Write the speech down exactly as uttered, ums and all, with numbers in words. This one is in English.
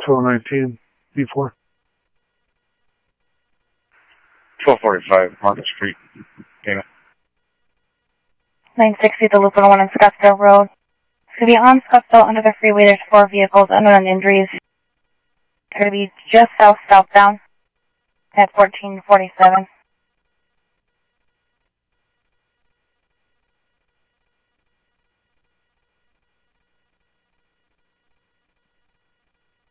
twelve nineteen, B four. twelve forty-five, Market Street, Dana. nine sixty, the Loop one oh one on Scottsdale Road. To be on Scottsdale under the freeway, there's four vehicles, unknown injuries. They're going to be just south southbound at fourteen forty-seven.